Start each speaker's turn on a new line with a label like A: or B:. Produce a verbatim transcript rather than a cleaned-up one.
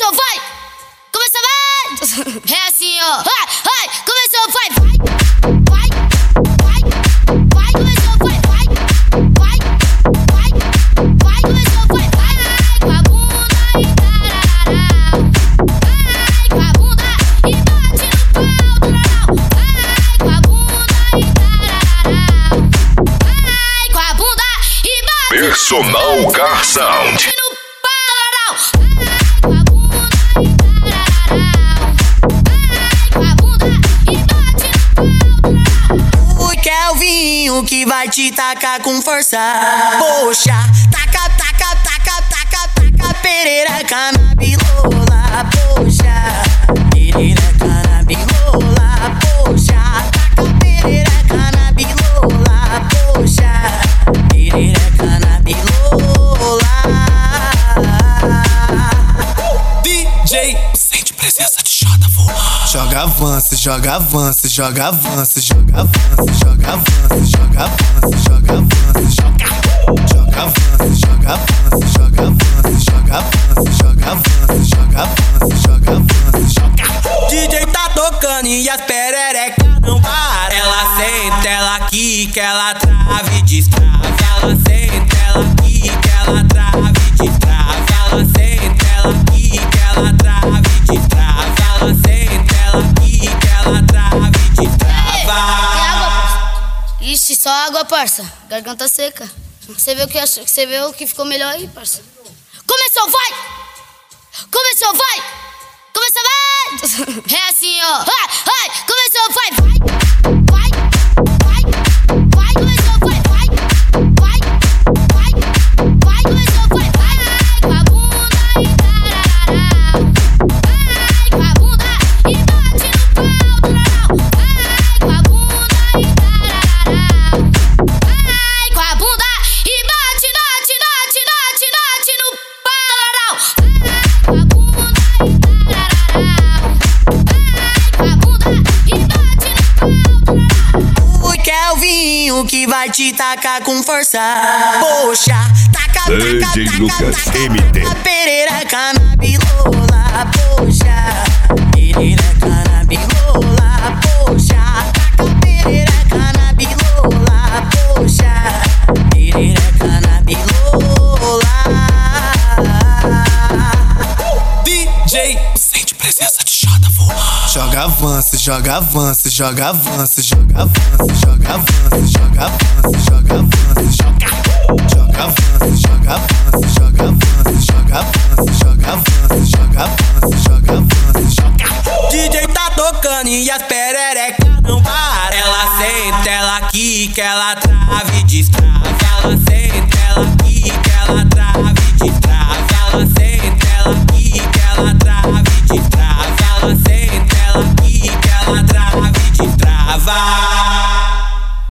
A: Começou, vai! Começou, vai! É assim, ó. Vai, vai! Começou, vai, vai! Vai, vai, vai! Começou, vai, vai! Vai, vai, vai! Começou, vai, vai! Com a bunda e tararau. Vai com a bunda e bate no pau, tararau. Vai com a bunda e tararau. Vai com a bunda e bate.
B: Personal Car Sound.
C: Que vai te tacar com força. Poxa, taca, taca, taca, taca, taca, perereca na bilola. Poxa, perereca na bilola. Poxa, taca perereca na bilola. Poxa, perereca na bilola. D J, sente presença de Jota, vou. Joga avança, joga avança, joga avança, joga avança, joga avança, joga avança, joga avança, joga joga avança, joga avança, joga avança, joga avança, joga avança, joga avança, joga avança, joga. D J tá tocando e as pererecas não param. Ela senta, ela quica, ela trava e destrava. Ela senta, ela quica, ela trava e destrava. Ela senta, ela quica, ela trava e destrava. Ela senta, ela quica, ela trava e destrava.
A: Ixi, só água, parça. Garganta seca. Você vê o que achou, você vê o que ficou melhor aí, parça. Começou, vai! Começou, vai! Começou, vai! É assim, ó. Vai, vai! Começou, vai, vai! Vai, vai, vai! Começou, vai, vai! Vai, vai, vai! Começou, vai, vai! Com a bunda e tararau. Vai com a bunda e bate no pau, tararau. Vai com a bunda e tararau. Vai com a bunda e bate, bate, bate, bate, bate no pau, tararau. Vai com a bunda e tararau. Vai com a bunda e bate no pau, tararau.
C: O Kelvinho que vai te tacar com força. Poxa, taca, taca,
B: D J
C: taca,
B: Lucas
C: taca,
B: M T.
C: taca, perereca na bilola. Poxa, perereca na bilola. Poxa, taca perereca na bilola. Poxa, perereca na bilola. D J, sente presença de Jota, vou. Joga avança, joga avança, joga avança, joga avança, joga avança, joga avança, joga avança, joga joga avança, joga avança, joga avança, joga avança, joga avança, joga avança, joga avança, joga. D J tá tocando e as pererecas não param. Ela senta, ela quica, ela trava e